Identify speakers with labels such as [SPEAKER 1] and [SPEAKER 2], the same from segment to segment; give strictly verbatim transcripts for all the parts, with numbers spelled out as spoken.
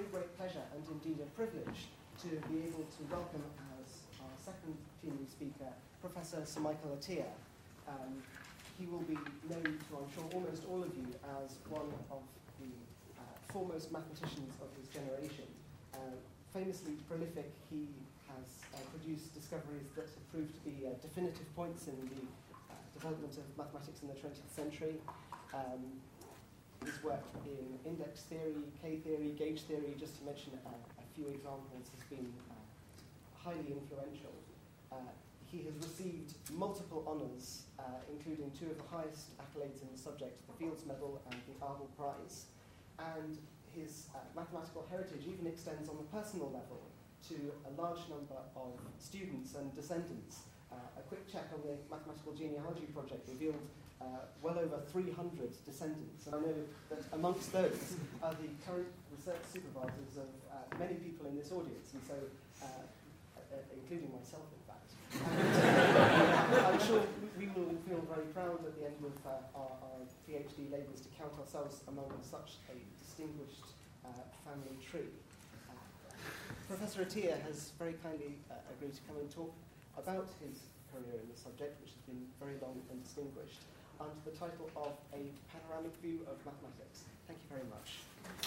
[SPEAKER 1] great pleasure and indeed a privilege to be able to welcome as our second plenary speaker, Professor Sir Michael Atiyah. Um, he will be known to, I'm sure, almost all of you as one of the uh, foremost mathematicians of his generation. Uh, famously prolific, he has uh, produced discoveries that have proved to be uh, definitive points in the uh, development of mathematics in the twentieth century. Um, his work in index theory, K-theory, gauge theory, just to mention uh, a few examples, has been uh, highly influential. Uh, he has received multiple honours, uh, including two of the highest accolades in the subject, the Fields Medal and the Argall Prize. And his uh, mathematical heritage even extends on the personal level to a large number of students and descendants. Uh, a quick check on the Mathematical Genealogy Project revealed uh, well over three hundred descendants. And I know that amongst those are the current research supervisors of uh, many people in this audience, and so, uh, uh, including myself, in fact. And, uh, I'm sure we will feel very proud at the end of uh, our, our PhD labours to count ourselves among such a distinguished uh, family tree. Uh, Professor Atiyah has very kindly uh, agreed to come and talk about his career in the subject, which has been very long and distinguished, under the title of A Panoramic View of Mathematics. Thank you very much.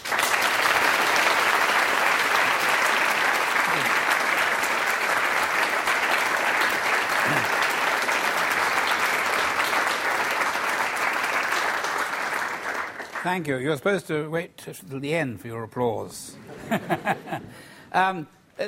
[SPEAKER 2] Thank you. You're supposed to wait till the end for your applause. um,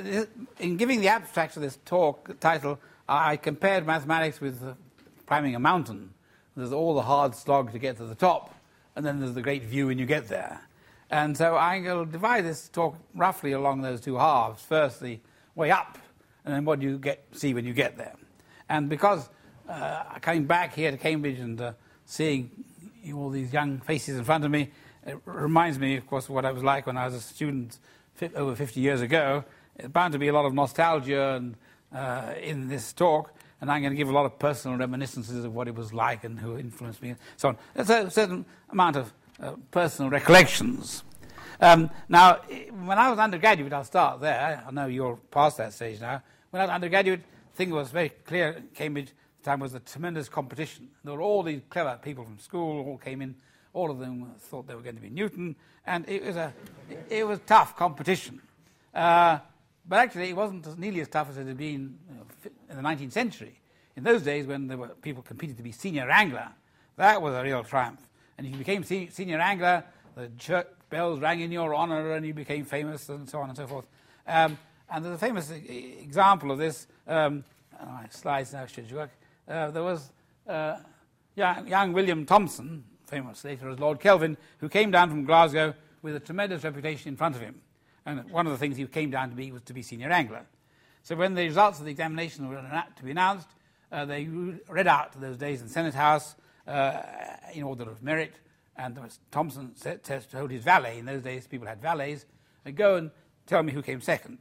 [SPEAKER 2] in giving the abstract of this talk title, I compared mathematics with uh, climbing a mountain. There's all the hard slog to get to the top, and then there's the great view when you get there. And so I will divide this talk roughly along those two halves. First, the way up, and then what you get see when you get there. And because uh, coming back here to Cambridge and uh, seeing all these young faces in front of me, it reminds me, of course, of what I was like when I was a student over fifty years ago. It's bound to be a lot of nostalgia and, uh, in this talk, and I'm going to give a lot of personal reminiscences of what it was like and who influenced me and so on. There's a certain amount of uh, personal recollections. Um, now, when I was undergraduate, I'll start there. I know you're past that stage now. When I was undergraduate, the thing was very clear at Cambridge. The time was a tremendous competition. There were all these clever people from school, all came in. All of them thought they were going to be Newton, and it was a it, it was tough competition. Uh, but actually, it wasn't as nearly as tough as it had been you know, in the nineteenth century. In those days, when there were people competing to be senior wrangler, that was a real triumph. And if you became se- senior wrangler, the church bells rang in your honour, and you became famous, and so on and so forth. Um, and there's a famous e- example of this. Um, oh, my slides now should work. Uh, there was uh, young, young William Thomson, famous later as Lord Kelvin, who came down from Glasgow with a tremendous reputation in front of him. And one of the things he came down to be was to be senior wrangler. So when the results of the examination were to be announced, uh, they read out to those days in the Senate House uh, in order of merit. And there was Thomson said, told his valet, in those days people had valets, uh, go and tell me who came second.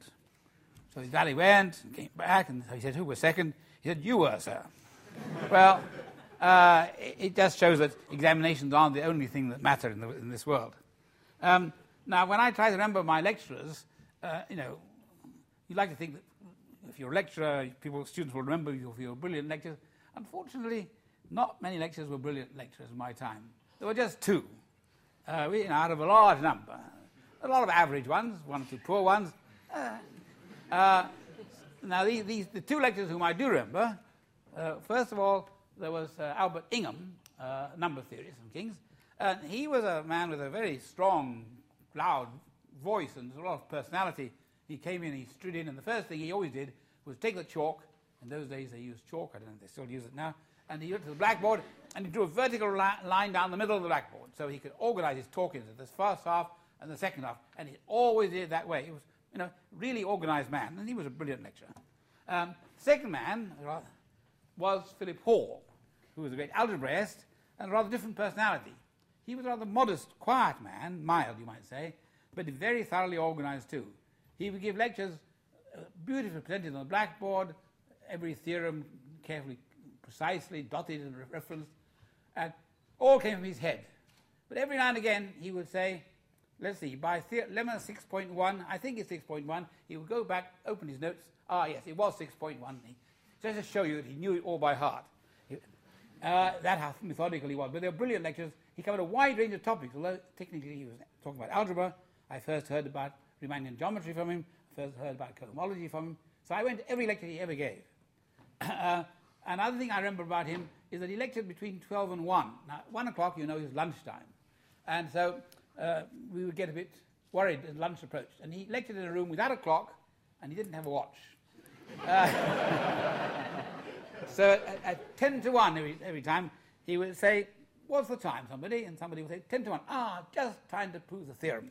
[SPEAKER 2] So his valet went and came back, and he said, who was second? He said, you were, sir. Well, uh, it, it just shows that examinations aren't the only thing that matter in, the, in this world. Um, now, when I try to remember my lecturers, uh, you know, you like to think that if you're a lecturer, people, students will remember you for your brilliant lectures. Unfortunately, not many lecturers were brilliant lecturers in my time. There were just two, uh, we, you know, out of a large number. A lot of average ones, one or two poor ones. Uh, uh, now, these, these, the two lecturers whom I do remember, uh, first of all, there was uh, Albert Ingham, uh, number theorist from King's, and he was a man with a very strong, loud voice and a lot of personality. He came in, he stood in, and the first thing he always did was take the chalk. In those days they used chalk, I don't know if they still use it now, and he went to the blackboard and he drew a vertical li- line down the middle of the blackboard so he could organize his talk into the first half and the second half, and he always did it that way. He was, you know, really organized man, and he was a brilliant lecturer. Um, second man was Philip Hall, who was a great algebraist and a rather different personality. He was a rather modest, quiet man, mild, you might say, but very thoroughly organized too. He would give lectures uh, beautifully presented on the blackboard, every theorem carefully, precisely dotted and re- referenced, and all came from his head. But every now and again he would say, let's see, by the- lemma six point one, I think it's six point one, he would go back, open his notes. Ah, yes, it was six point one. Just to show you that he knew it all by heart. He, uh, that how methodical he was. But they were brilliant lectures. He covered a wide range of topics, although technically he was talking about algebra. I first heard about Riemannian geometry from him. I first heard about cohomology from him. So I went to every lecture he ever gave. uh, another thing I remember about him is that he lectured between twelve and one. Now, one o'clock, you know, is lunchtime. And so uh, we would get a bit worried as lunch approached. And he lectured in a room without a clock, and he didn't have a watch. Uh, so at, at ten to one every, every time, he would say, what's the time, somebody? And somebody would say, ten to one. Ah, just time to prove the theorem.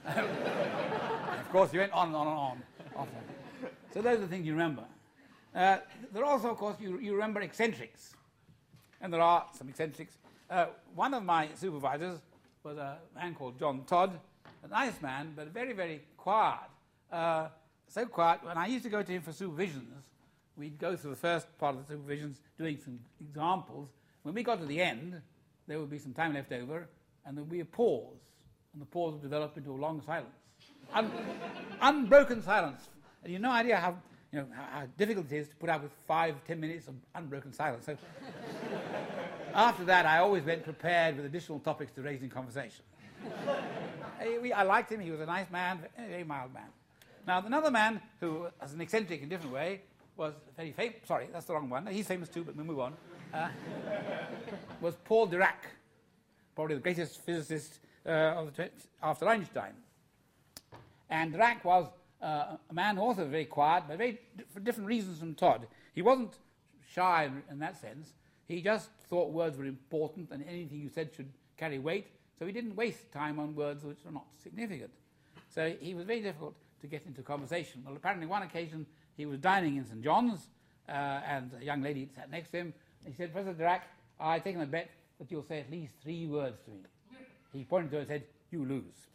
[SPEAKER 2] Of course, he went on and on and on. Often. So those are the things you remember. Uh, there are also, of course, you, you remember eccentrics. And there are some eccentrics. Uh, one of my supervisors was a man called John Todd, a nice man, but very, very quiet. Uh, so quiet, when I used to go to him for supervisions, we'd go through the first part of the supervisions doing some examples. When we got to the end, there would be some time left over, and there would be a pause. And the pause would develop into a long silence. Un- unbroken silence. And you have no idea how, you know, how, how difficult it is to put up with five, ten minutes of unbroken silence. So after that, I always went prepared with additional topics to raise in conversation. I, we, I liked him. He was a nice man, a very mild man. Now, another man who was an eccentric in a different way was very famous. Sorry, that's the wrong one. He's famous too, but we'll move on. Uh, was Paul Dirac, probably the greatest physicist uh, of the tw- after Einstein. And Dirac was uh, a man also very quiet, but very for different reasons from Todd. He wasn't shy in, in that sense. He just thought words were important, and anything you said should carry weight. So he didn't waste time on words which were not significant. So he was very difficult to get into conversation. Well, apparently one occasion he was dining in Saint John's, uh, and a young lady sat next to him. And he said, Professor Dirac, I've taken a bet that you'll say at least three words to me. He pointed to her and said, you lose.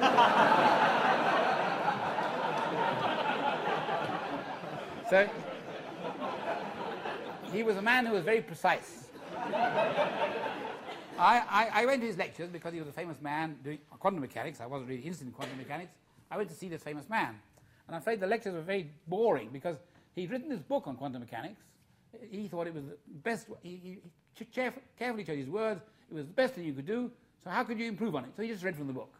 [SPEAKER 2] So he was a man who was very precise. I, I, I went to his lectures because he was a famous man doing quantum mechanics. I wasn't really interested in quantum mechanics. I went to see this famous man. And I'm afraid the lectures were very boring because he'd written this book on quantum mechanics. He thought it was the best. He, he caref- carefully chose his words. It was the best thing you could do. So how could you improve on it? So he just read from the book.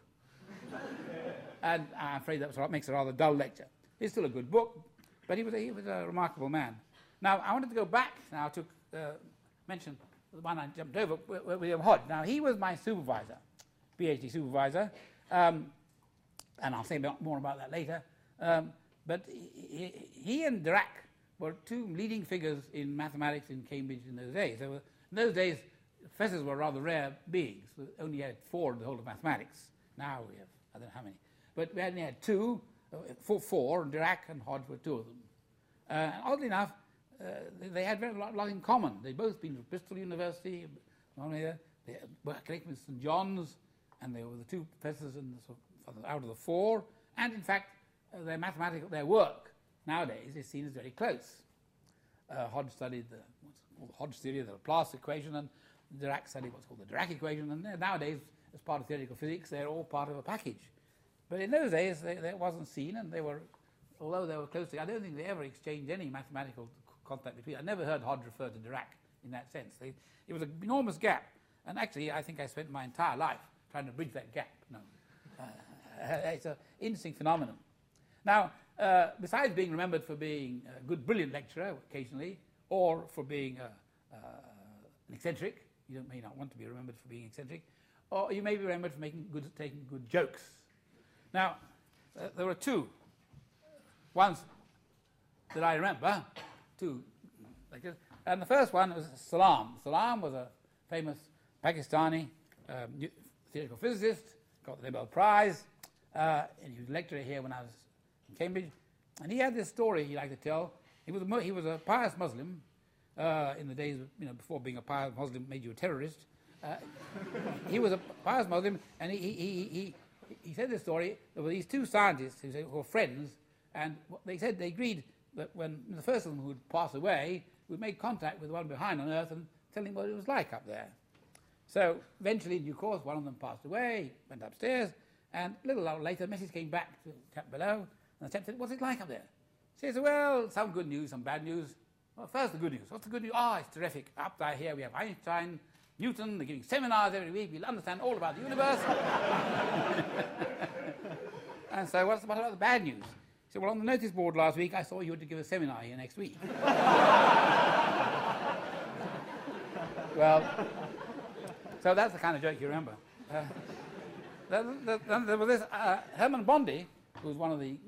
[SPEAKER 2] And I'm afraid that makes a rather dull lecture. It's still a good book, but he was a, he was a remarkable man. Now, I wanted to go back now to uh, mention the one I jumped over, William Hodge. Now, he was my supervisor, PhD supervisor, um, and I'll say more about that later. Um, but he, he and Dirac were two leading figures in mathematics in Cambridge in those days. There were, in those days, professors were rather rare beings. We only had four in the whole of mathematics. Now we have, I don't know how many. But we only had two, uh, four, four, and Dirac and Hodge were two of them. Uh, and oddly enough, uh, they, they had very lot, lot in common. They'd both been to Bristol University, they were connected with Saint John's, and they were the two professors in the, sort of, out of the four. And in fact, uh, their mathematical, their work nowadays is seen as very close. Uh, Hodge studied the, what's called the Hodge theory, the Laplace equation, and Dirac studied what's called the Dirac equation, and nowadays, as part of theoretical physics, they're all part of a package. But in those days, they, they wasn't seen, and they were, although they were close to, I don't think they ever exchanged any mathematical contact between. I never heard Hodge refer to Dirac in that sense. They, it was an enormous gap, and actually, I think I spent my entire life trying to bridge that gap. No, uh, it's an interesting phenomenon. Now, uh, besides being remembered for being a good, brilliant lecturer occasionally, or for being a, uh, an eccentric, you don't, may not want to be remembered for being eccentric, or you may be remembered for making good, taking good jokes. Now, uh, there were two ones that I remember, two lectures, and the first one was Salam. Salam was a famous Pakistani um, theoretical physicist, got the Nobel Prize, uh, and he was a lecturer here when I was in Cambridge, and he had this story he liked to tell. He was a, he was a pious Muslim uh, in the days, you know, before being a pious Muslim made you a terrorist. Uh, he was a pious Muslim, and he, he, he, he, he said this story. There were these two scientists who were friends, and they said they agreed that when the first of them would pass away, would make contact with the one behind on Earth and tell him what it was like up there. So eventually, in due course, one of them passed away, went upstairs, And a little while later, a message came back to the chap below, and the chap said, what's it like up there? He says, well, some good news, some bad news. Well, first the good news. What's the good news? Oh, it's terrific. Up there here we have Einstein, Newton, they're giving seminars every week. We'll understand all about the universe. And so what's, what about the bad news? He said, well, on the notice board last week, I saw you had to give a seminar here next week. Well, so that's the kind of joke you remember. Uh, then there was this uh, Herman Bondi, who was one of the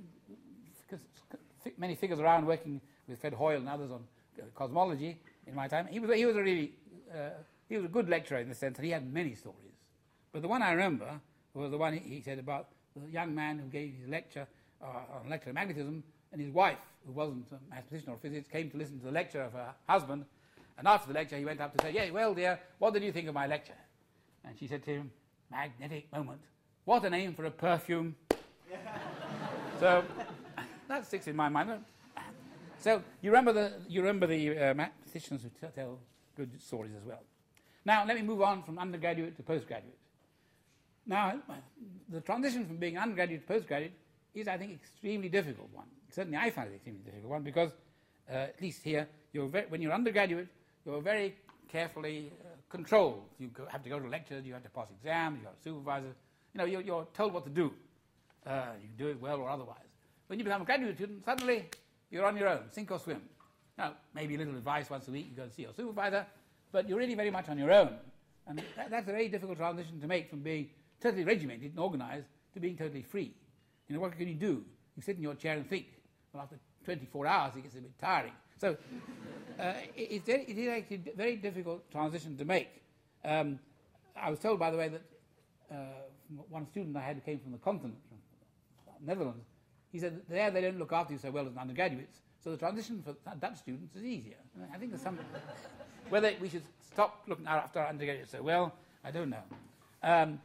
[SPEAKER 2] many figures around working with Fred Hoyle and others on cosmology in my time. He was, he was a really, uh, he was a good lecturer in the sense that he had many stories. But the one I remember was the one he, he said about the young man who gave his lecture uh, on electromagnetism, and his wife, who wasn't a mathematician or physicist, came to listen to the lecture of her husband, and after the lecture he went up to say, yeah, well, dear, what did you think of my lecture? And she said to him, magnetic moment. What a name for a perfume. So that sticks in my mind. So you remember the, you remember the uh, mathematicians who t- tell good stories as well. Now let me move on from undergraduate to postgraduate. Now the transition from being undergraduate to postgraduate is, I think, extremely difficult one. Certainly I find it extremely difficult one because, uh, at least here, you're very, when you're undergraduate, you're very carefully uh, controlled. You go, have to go to lectures, you have to pass exams, you have a supervisor. You know, you're, you're told what to do. Uh, you do it well or otherwise. When you become a graduate student, suddenly you're on your own, sink or swim. Now, maybe a little advice once a week, you go and see your supervisor, but you're really very much on your own. And that, that's a very difficult transition to make from being totally regimented and organized to being totally free. You know, what can you do? You sit in your chair and think. Well, after twenty-four hours, it gets a bit tiring. So uh, it, it's very, it is actually a very difficult transition to make. Um, I was told, by the way, that uh, one student I had who came from the continent, from the Netherlands, he said that there they don't look after you so well as undergraduates, so the transition for Dutch students is easier. I think there's some... Whether we should stop looking after our undergraduates so well, I don't know. Um,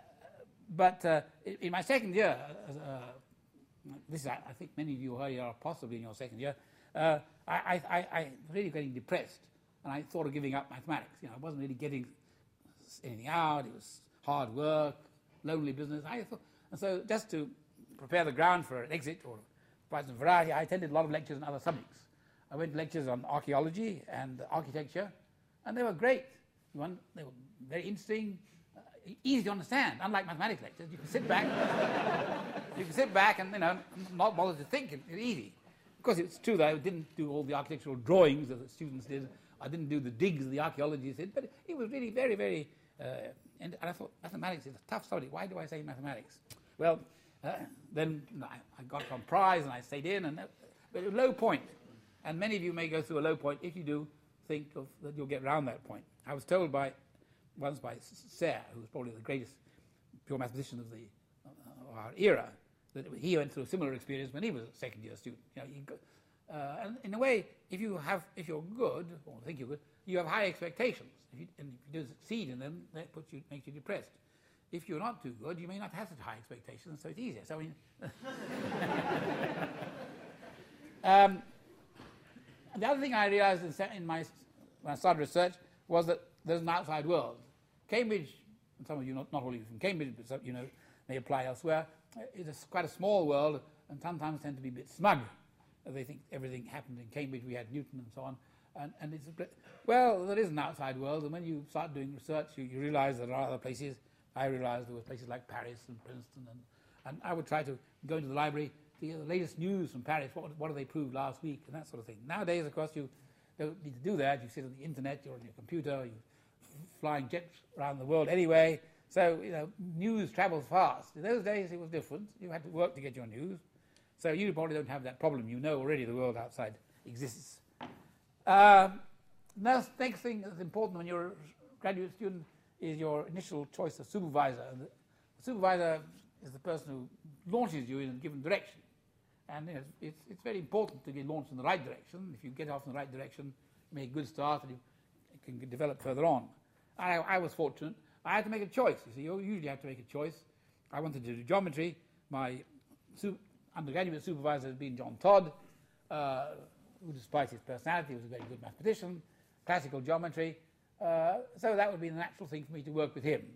[SPEAKER 2] but uh, in my second year, uh, this is, I think many of you here are possibly in your second year, uh, I, I, I was really getting depressed, and I thought of giving up mathematics. You know, I wasn't really getting anything out. It was hard work, lonely business. I thought, and so just to prepare the ground for an exit or provide some variety, I attended a lot of lectures on other subjects. I went to lectures on archaeology and architecture, and they were great. One, they were very interesting, uh, easy to understand. Unlike mathematics lectures, you can sit back, you can sit back and you know not bother to think. It's easy. Of course, it's true that I didn't do all the architectural drawings that the students did. I didn't do the digs the archaeologists did, but it was really very, very. Uh, and, and I thought mathematics is a tough subject. Why do I say mathematics? Well, uh, then you know, I, I got some prize and I stayed in, and uh, but a low point. And many of you may go through a low point. If you do, think of that you'll get round that point. I was told by once by Serre, who was probably the greatest pure mathematician of the of our era, that he went through a similar experience when he was a second-year student. You know, you go, uh, and in a way, if you have, if you're good or think you're good, you have high expectations. If you, and if you do succeed in them, that puts you, makes you depressed. If you're not too good, you may not have such high expectations, so it's easier. So I mean, um, the other thing I realized in, in my when I started research was that there's an outside world. Cambridge, and some of you, not, not all of you from Cambridge, but some, you know, may apply elsewhere. It's a, quite a small world, and sometimes tend to be a bit smug. They think everything happened in Cambridge. We had Newton and so on. And, and it's a bit, well, there is an outside world, and when you start doing research, you, you realize there are other places. I realized there were places like Paris and Princeton, and, and I would try to go into the library to hear the latest news from Paris. What, what have they proved last week, and that sort of thing. Nowadays, of course, you don't need to do that. You sit on the internet, you're on your computer, you're flying jets around the world anyway. So, you know, news travels fast. In those days, it was different. You had to work to get your news. So you probably don't have that problem. You know already the world outside exists. Um, next, next thing that's important when you're a graduate student is your initial choice of supervisor. And the supervisor is the person who launches you in a given direction. And you know, it's, it's very important to get launched in the right direction. If you get off in the right direction, you make a good start and you can develop further on. I, I was fortunate. I had to make a choice. You see, you usually have to make a choice. I wanted to do geometry. My su- undergraduate supervisor had been John Todd, uh, who, despite his personality, was a very good mathematician, classical geometry. Uh, so that would be the natural thing for me to work with him.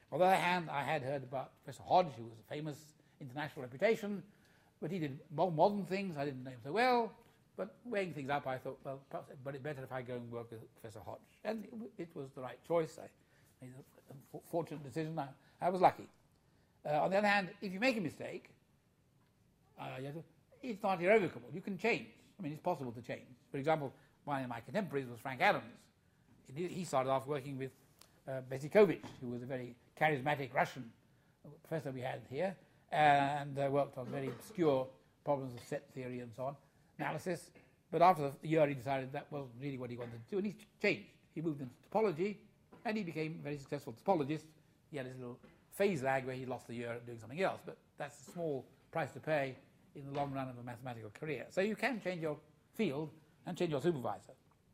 [SPEAKER 2] On the other hand, I had heard about Professor Hodge, who was a famous international reputation, but he did more modern things. I didn't know him so well, but weighing things up, I thought, well, perhaps, but it's better if I go and work with Professor Hodge. And it, it was the right choice. I made a fortunate decision. I, I was lucky. Uh, on the other hand, if you make a mistake, uh, you have to, it's not irrevocable. You can change. I mean, it's possible to change. For example, one of my contemporaries was Frank Adams. He started off working with uh, Bezikovich, who was a very charismatic Russian professor we had here, and uh, worked on very obscure problems of set theory and so on, analysis. But after the year, he decided that wasn't really what he wanted to do, and he changed. He moved into topology, and he became a very successful topologist. He had his little phase lag where he lost the year doing something else, but that's a small price to pay in the long run of a mathematical career. So you can change your field and change your supervisor.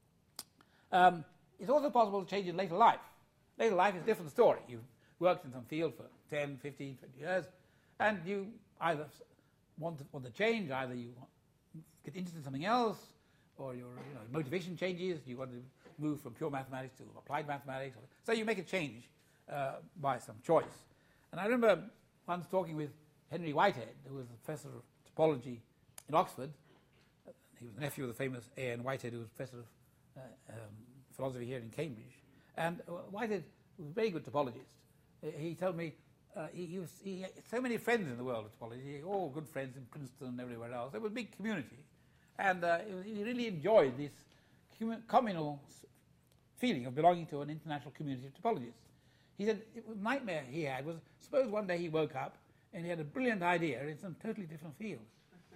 [SPEAKER 2] Um, it's also possible to change in later life. Later life is a different story. You've worked in some field for ten, fifteen, twenty years, and you either want to, want to change, either you want, get interested in something else, or your you know, motivation changes, you want to move from pure mathematics to applied mathematics. So you make a change uh, by some choice. And I remember once talking with Henry Whitehead, who was a professor of topology in Oxford. He was the nephew of the famous A N Whitehead, who was professor of uh, um, philosophy here in Cambridge. And uh, Whitehead was a very good topologist. Uh, he told me uh, he, he, was, he had so many friends in the world of topology, all good friends in Princeton and everywhere else. It was a big community. And uh, he really enjoyed this communal feeling of belonging to an international community of topologists. He said it was a nightmare he had was, suppose one day he woke up and he had a brilliant idea in some totally different field.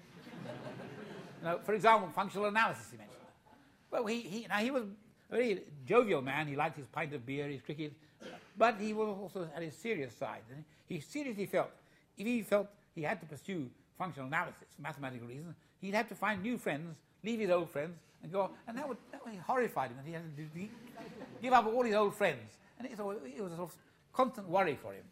[SPEAKER 2] Now, for example, functional analysis, he mentioned. Well, he, he, now he was a very jovial man. He liked his pint of beer, his cricket, but he was also at his serious side. And he seriously felt, if he felt he had to pursue functional analysis for mathematical reasons, he'd have to find new friends, leave his old friends, and go on. And that would, that would horrified him, that he had to do, give up all his old friends. And it, so it was a sort of constant worry for him.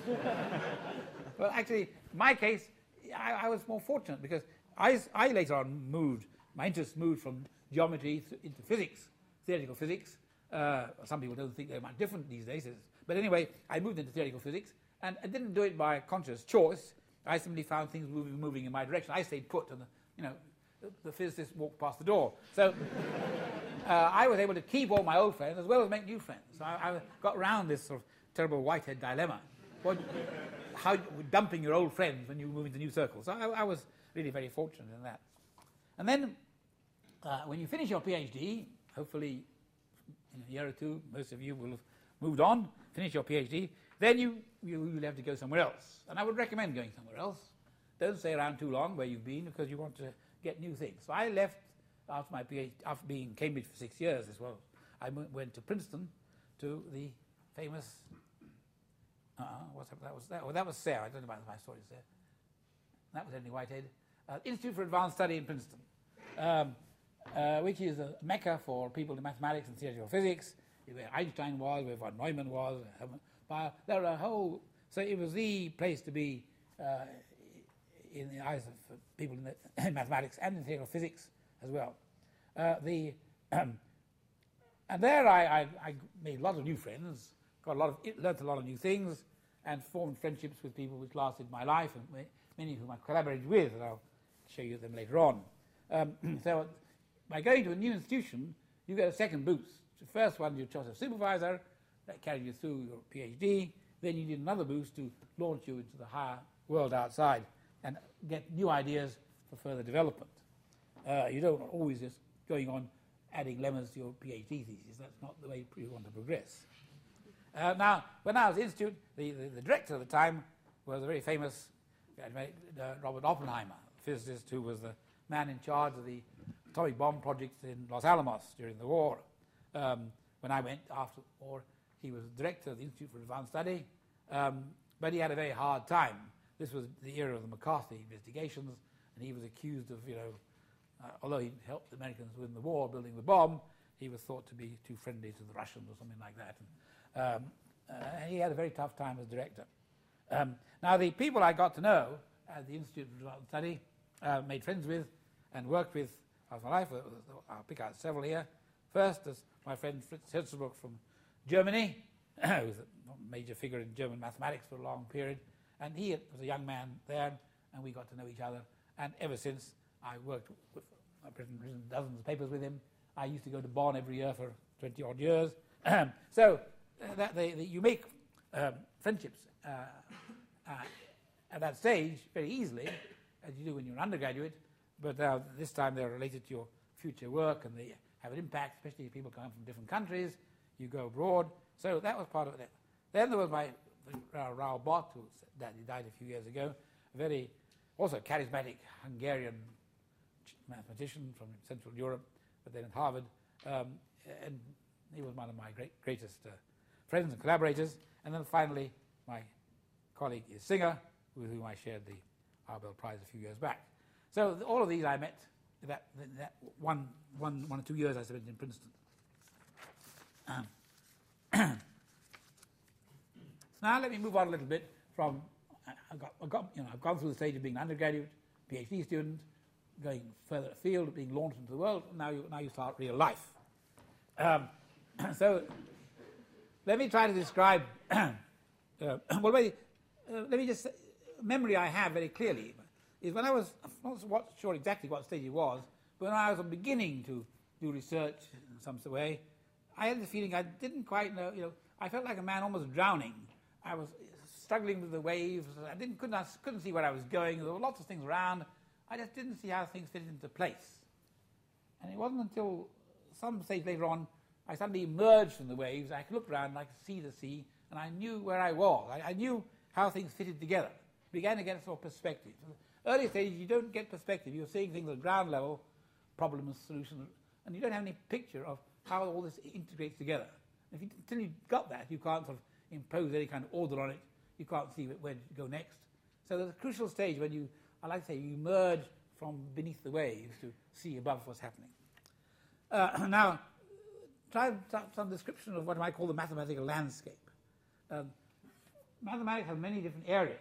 [SPEAKER 2] Well, actually, in my case, I, I was more fortunate because I, I later on moved, my interest moved from geometry th- into physics, theoretical physics. Uh, some people don't think they're much different these days. But anyway, I moved into theoretical physics, and I didn't do it by conscious choice. I simply found things moving, moving in my direction. I stayed put, and the, you know, the, the physicist walked past the door. So uh, I was able to keep all my old friends as well as make new friends. So I, I got around this sort of terrible Whitehead dilemma. What, how dumping your old friends when you move into new circles. So I, I was really very fortunate in that. And then uh, when you finish your PhD, hopefully in a year or two, most of you will have moved on, finish your PhD, then you, you will have to go somewhere else. And I would recommend going somewhere else. Don't stay around too long where you've been because you want to get new things. So I left after my PhD, after being in Cambridge for six years as well. I went to Princeton to the famous, uh, what's that? That was, that, well, that was Sarah. I don't know about my stories there. That was Henry Whitehead. Uh, Institute for Advanced Study in Princeton, um, uh, which is a mecca for people in mathematics and theoretical physics, where Einstein was, where von Neumann was. Uh, there are a whole... So it was the place to be uh, in the eyes of people in, the, in mathematics and in theoretical physics as well. Uh, the um, and there I, I, I made a lot of new friends, got a lot of, learnt a lot of new things, and formed friendships with people which lasted my life, and many of whom I collaborated with, and I'll show you them later on. Um, so by going to a new institution, you get a second boost. The first one, you chose a supervisor, that carried you through your PhD, then you need another boost to launch you into the higher world outside and get new ideas for further development. Uh, you don't always just going on adding lemons to your PhD thesis. That's not the way you want to progress. Uh, now, when I was in institute, the, the, the director at the time was a very famous uh, Robert Oppenheimer, a physicist who was the man in charge of the atomic bomb project in Los Alamos during the war. Um, when I went after the war, he was director of the Institute for Advanced Study, um, but he had a very hard time. This was the era of the McCarthy investigations, and he was accused of, you know, uh, although he helped the Americans win the war building the bomb, he was thought to be too friendly to the Russians or something like that. And, um, uh, he had a very tough time as director. Um, now, the people I got to know at the Institute for Advanced Study, uh, made friends with, and worked with half my life, I'll pick out several here. First, as my friend Fritz Hirzebruch from Germany, who was a major figure in German mathematics for a long period, and he was a young man there, and we got to know each other. And ever since, I worked with, I've written, written dozens of papers with him. I used to go to Bonn every year for twenty odd years. so uh, that they, they, you make um, friendships uh, uh, at that stage very easily, as you do when you're an undergraduate, but uh, this time they're related to your future work, and they have an impact, especially if people come from different countries. You go abroad. So that was part of it. Then there was my uh, Raoul Bott, who he died a few years ago, a very also charismatic Hungarian mathematician from Central Europe, but then at Harvard. Um, and he was one of my great, greatest uh, friends and collaborators. And then finally, my colleague is Singer, with whom I shared the Arbel Prize a few years back. So th- all of these I met that, that one, one, one or two years I spent in Princeton. Um, now let me move on a little bit from, I've, got, I've, got, you know, I've gone through the stage of being an undergraduate, PhD student, going further afield, being launched into the world. Now you, now you start real life. Um, so let me try to describe, uh, well, wait, uh, let me just say, memory I have very clearly is when I was, I'm not sure exactly what stage it was, but when I was beginning to do research in some way, I had the feeling I didn't quite know, you know, I felt like a man almost drowning. I was struggling with the waves. I didn't, couldn't, couldn't see where I was going. There were lots of things around. I just didn't see how things fit into place. And it wasn't until some stage later on I suddenly emerged from the waves. I could look around and I could see the sea, and I knew where I was. I, I knew how things fitted together. Began to get a sort of perspective. So the early stages, you don't get perspective. You're seeing things at ground level, problems, solutions, and you don't have any picture of how all this integrates together. If you, until you've got that, you can't sort of impose any kind of order on it. You can't see where to go next. So there's a crucial stage when you, I like to say, you emerge from beneath the waves to see above what's happening. Uh, now, try some description of what I might call the mathematical landscape. Um, mathematics has many different areas.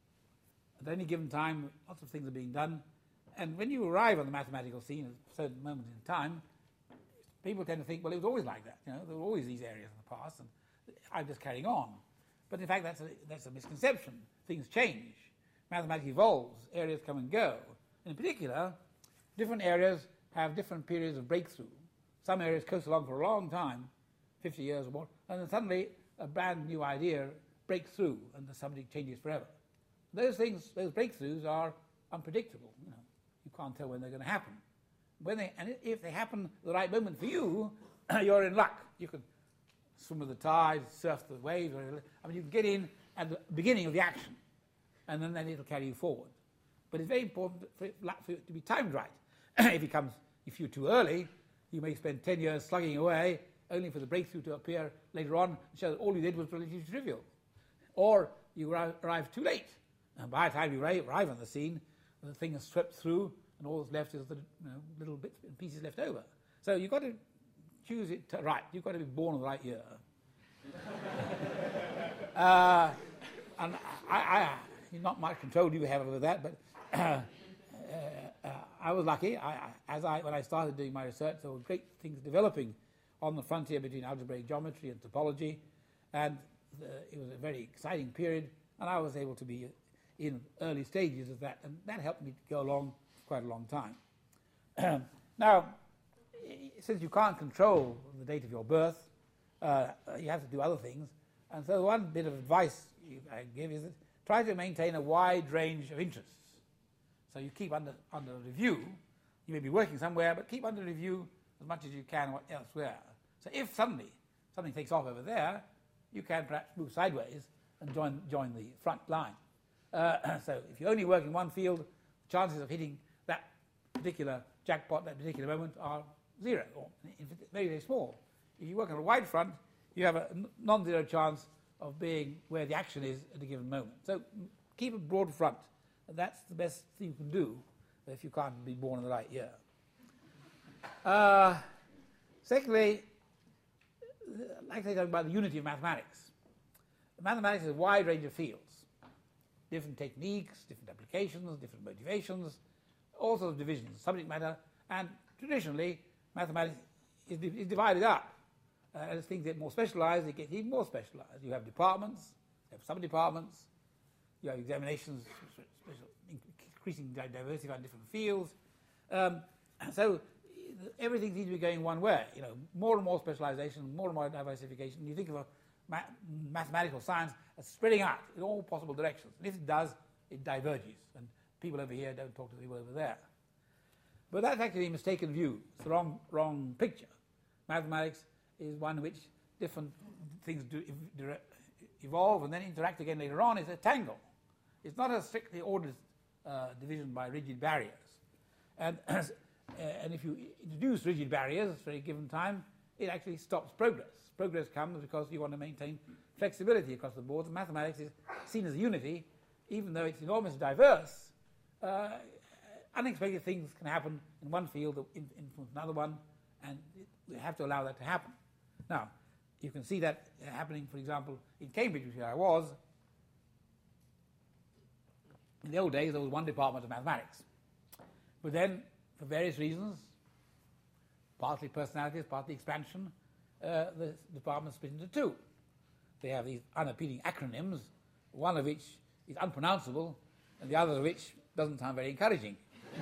[SPEAKER 2] At any given time, lots of things are being done. And when you arrive on the mathematical scene at a certain moment in time, people tend to think, well, it was always like that. You know, there were always these areas in the past, and I'm just carrying on. But in fact, that's a, that's a misconception. Things change. Mathematics evolves. Areas come and go. And in particular, different areas have different periods of breakthrough. Some areas coast along for a long time, fifty years or more, and then suddenly a brand new idea breaks through, and the subject changes forever. Those things, those breakthroughs are unpredictable. You know, you can't tell when they're going to happen. When they, and if they happen at the right moment for you, you're in luck. You can swim with the tide, surf the waves. I mean, you can get in at the beginning of the action, and then, then it'll carry you forward. But it's very important for it, for it to be timed right. if it comes, if you're too early, you may spend ten years slugging away, only for the breakthrough to appear later on and show that all you did was relatively trivial. Or you arrive, arrive too late, and by the time you arrive, arrive on the scene, the thing is swept through, and all that's left is the you know, little bits and pieces left over. So you've got to choose it to, right. You've got to be born in the right year. uh, and I, I, not much control you have over that, but uh, uh, I was lucky. I, I, as I, when I started doing my research, there were great things developing on the frontier between algebraic geometry and topology, and the, it was a very exciting period, and I was able to be in early stages of that, and that helped me to go along for quite a long time. Now, since you can't control the date of your birth, uh, you have to do other things, and so one bit of advice I give is that try to maintain a wide range of interests. So you keep under, under review. You may be working somewhere, but keep under review as much as you can elsewhere. So if suddenly something takes off over there, you can perhaps move sideways and join, join the front line. Uh, so if you only work in one field, the chances of hitting that particular jackpot, that particular moment, are zero, or very, very small. If you work on a wide front, you have a non-zero chance of being where the action is at a given moment. So keep a broad front. And that's the best thing you can do if you can't be born in the right year. Uh, secondly, I'd like to say something about the unity of mathematics. Mathematics is a wide range of fields. Different techniques, different applications, different motivations, all sorts of divisions, subject matter, and traditionally mathematics is, is divided up. Uh, as things get more specialized, it gets even more specialized. You have departments, you have sub-departments, you have examinations, special, increasing diversity in different fields. Um, so everything seems to be going one way. You know, more and more specialization, more and more diversification. You think of a ma- mathematical science as spreading out in all possible directions. And if it does, it diverges. And people over here don't talk to people over there. But that's actually a mistaken view. It's the wrong, wrong picture. Mathematics is one which different things do evolve and then interact again later on. It's a tangle. It's not a strictly ordered uh, division by rigid barriers. And, uh, and if you introduce rigid barriers for a given time, it actually stops progress. Progress comes because you want to maintain flexibility across the board. And mathematics is seen as a unity, even though it's enormously diverse. Uh, unexpected things can happen in one field that influence another one, and it, we have to allow that to happen. Now, you can see that happening, for example, in Cambridge, which I was. In the old days, there was one department of mathematics. But then, for various reasons, partly personalities, partly expansion, uh, the department split into two. They have these unappealing acronyms, one of which is unpronounceable, and the other of which doesn't sound very encouraging.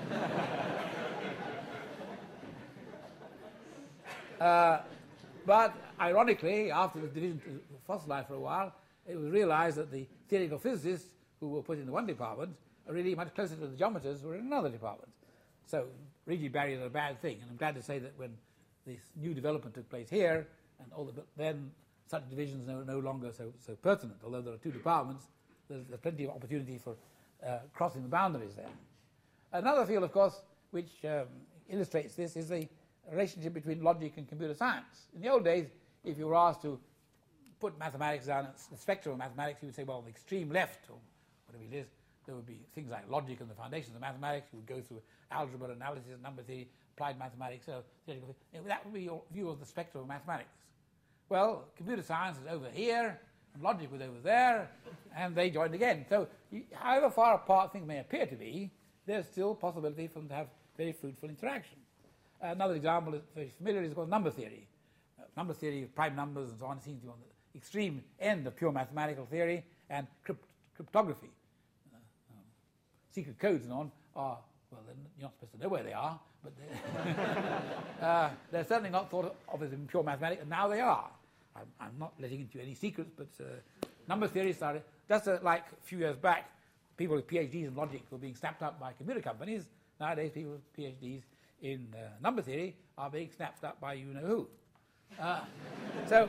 [SPEAKER 2] uh, but, ironically, after the division fossilized for a while, it was realized that the theoretical physicists who were put into one department are really much closer to the geometers who are in another department. So rigid barriers are a bad thing, and I'm glad to say that when this new development took place here, and all the, then such divisions are no longer so, so pertinent. Although there are two departments, there's, there's plenty of opportunity for uh, crossing the boundaries there. Another field, of course, which um, illustrates this is the relationship between logic and computer science. In the old days, if you were asked to put mathematics down at the spectrum of mathematics, you would say, well, on the extreme left, or whatever it is, there would be things like logic and the foundations of mathematics. You would go through algebra, analysis, number theory, applied mathematics. So that would be your view of the spectrum of mathematics. Well, computer science is over here, and logic was over there, and they joined again. So however far apart things may appear to be, there's still possibility for them to have very fruitful interaction. Another example is very familiar is called number theory. Uh, number theory of prime numbers and so on seems to be on the extreme end of pure mathematical theory, and crypt- cryptography. Uh, um, secret codes and on are, well, you're not supposed to know where they are, but they're, uh, they're certainly not thought of as in pure mathematics, and now they are. I'm, I'm not letting into any secrets, but uh, number theory started, just uh, like a few years back, people with PhDs in logic were being snapped up by computer companies. Nowadays, people with PhDs in uh, number theory are being snapped up by you-know-who. Uh, so,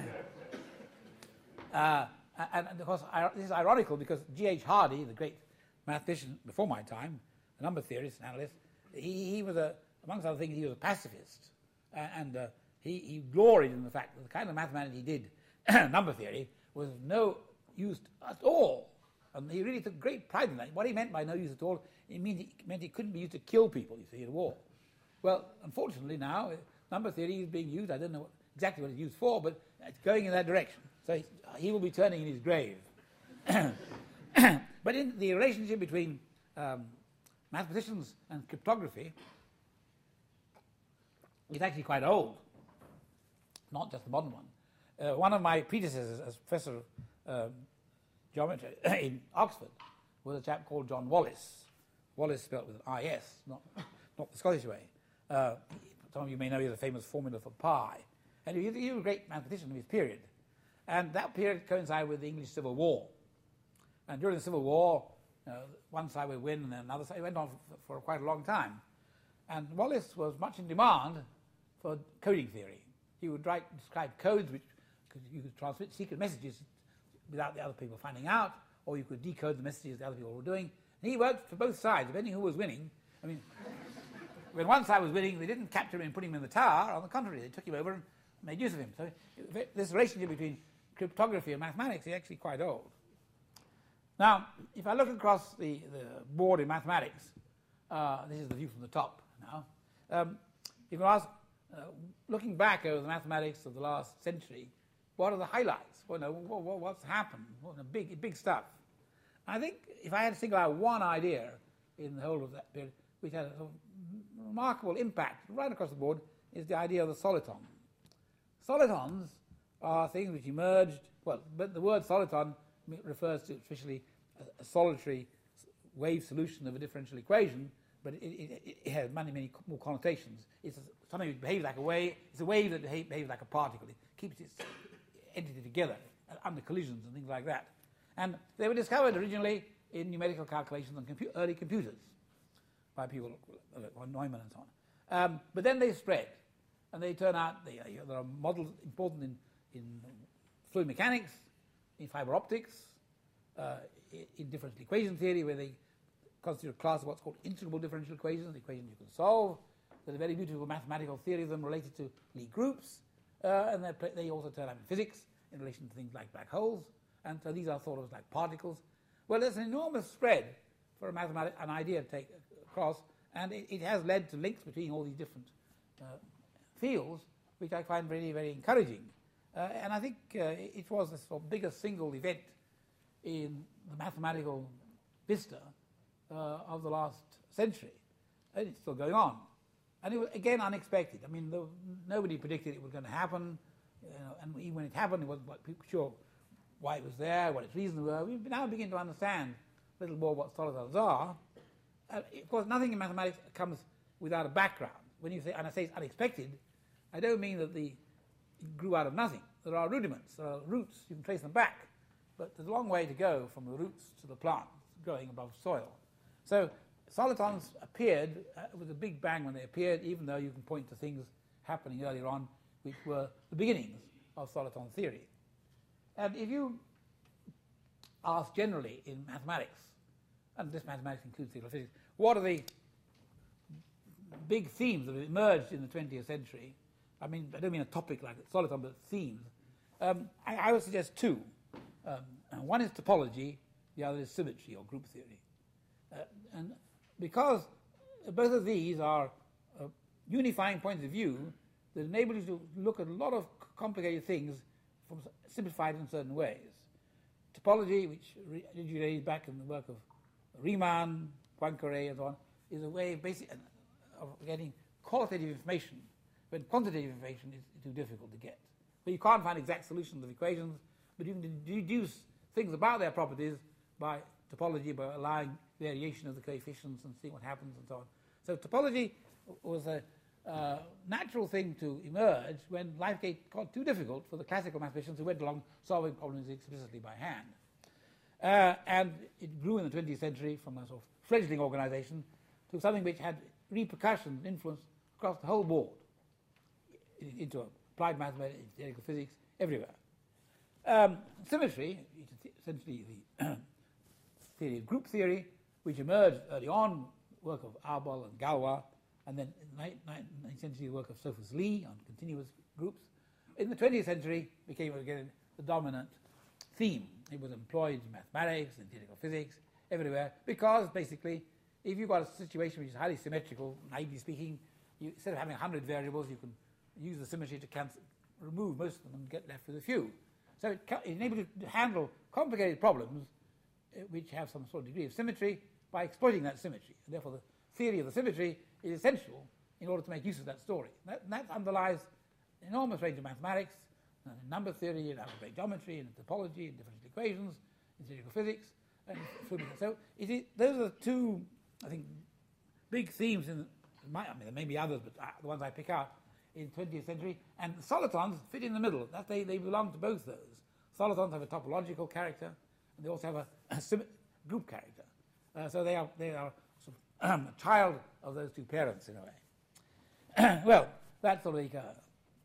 [SPEAKER 2] uh, and, and of course, this is ironical because G H Hardy, the great mathematician before my time, a number theorist and analyst, he, he was, a, amongst other things, he was a pacifist. Uh, and uh, he, he gloried in the fact that the kind of mathematics he did, number theory, was of no use at all. And he really took great pride in that. What he meant by no use at all, it meant it meant it couldn't be used to kill people, you see, in a war. Well, unfortunately now, number theory is being used, I don't know what, exactly what it's used for, but it's going in that direction. So he will be turning in his grave. But in the relationship between um, mathematicians and cryptography, it's actually quite old, not just the modern one. Uh, one of my predecessors as professor of um, geometry in Oxford was a chap called John Wallis. Wallis spelled with an I S, not, not the Scottish way. Uh, some of you may know he has a famous formula for pi. And he, he was a great mathematician of his period. And that period coincided with the English Civil War. And during the Civil War, uh, one side would win and then another side. It went on for, for quite a long time. And Wallis was much in demand for coding theory. He would write, describe codes which could, you could transmit secret messages without the other people finding out, or you could decode the messages the other people were doing. And he worked for both sides, depending who was winning. I mean, when one side was winning, they didn't capture him and put him in the tower. On the contrary, they took him over and made use of him. So this relationship between cryptography and mathematics is actually quite old. Now, if I look across the, the board in mathematics, uh, this is the view from the top now, um, you can ask, uh, looking back over the mathematics of the last century, what are the highlights? Well, no, what, what, what's happened? What, big, big stuff. I think if I had to single out one idea in the whole of that period, which had a sort of remarkable impact right across the board, is the idea of the soliton. solitons are things which emerged, well, but the word soliton refers to officially a, a solitary wave solution of a differential equation, but it, it, it has many, many more connotations. It's something that behaves like a wave. It's a wave that behaves, behaves like a particle. It keeps its entity together under collisions and things like that. And they were discovered originally in numerical calculations on compu- early computers by people like Neumann and so on. Um, but then they spread, and they turn out they, uh, there are models important in, in fluid mechanics, in fiber optics, uh, in differential equation theory, where they constitute a class of what's called integrable differential equations, equations you can solve. There's a very beautiful mathematical theory of them related to Lie groups, uh, and they also turn up in physics in relation to things like black holes. And so these are thought of as like particles. Well, there's an enormous spread for a mathematic, an idea to take across, and it, it has led to links between all these different uh, fields, which I find very, very encouraging. Uh, and I think uh, it was the sort of biggest single event in the mathematical vista uh, of the last century. And it's still going on. And it was, again, unexpected. I mean, the, nobody predicted it was going to happen. You know, and even when it happened, it wasn't sure why it was there, what its reasons were. We now begin to understand a little more what solitons are. Uh, of course, nothing in mathematics comes without a background. When you say, and I say it's unexpected, I don't mean that the, it grew out of nothing. There are rudiments, there are roots, you can trace them back. But there's a long way to go from the roots to the plant growing above soil. So solitons appeared uh, with a big bang when they appeared, even though you can point to things happening earlier on which were the beginnings of soliton theory. And if you ask generally in mathematics, and this mathematics includes theoretical physics, what are the big themes that have emerged in the twentieth century? I mean, I don't mean a topic like soliton, but themes. Um, I, I would suggest two. Um, one is topology, the other is symmetry or group theory. Uh, and because both of these are uh, unifying points of view that enable you to look at a lot of complicated things from simplified in certain ways. Topology, which originated back in the work of Riemann, Poincaré, and so on, is a way of, basic, of getting qualitative information when quantitative information is too difficult to get. But you can't find exact solutions of equations, but you can deduce things about their properties by topology, by allowing variation of the coefficients and seeing what happens and so on. So topology was a uh, natural thing to emerge when life got too difficult for the classical mathematicians who went along solving problems explicitly by hand. Uh, and it grew in the twentieth century from a sort of fledgling organization to something which had repercussions, influence across the whole board, into applied mathematics, theoretical physics, everywhere. Um, symmetry, which is essentially the theory of group theory, which emerged early on, work of Arbol and Galois, and then in the nineteenth century, the work of Sophus Lie on continuous groups. In the twentieth century, became again the dominant theme. It was employed in mathematics and theoretical physics, everywhere, because basically, if you've got a situation which is highly symmetrical, naively speaking, you, instead of having one hundred variables, you can use the symmetry to cancel, remove most of them and get left with a few. So it, it enables you to handle complicated problems uh, which have some sort of degree of symmetry by exploiting that symmetry. And therefore, the theory of the symmetry is essential in order to make use of that story. That, that underlies an enormous range of mathematics, uh, number theory, and algebraic geometry, and topology, and differential equations, and theoretical physics, and fluid. So it is, those are the two, I think, big themes in my, I mean, there may be others, but uh, the ones I pick out in the twentieth century, and the solitons fit in the middle. That they, they belong to both those. Solitons have a topological character, and they also have a, a sim- group character. Uh, so they are they are sort of um, a child of those two parents in a way. Well, that's sort of a uh,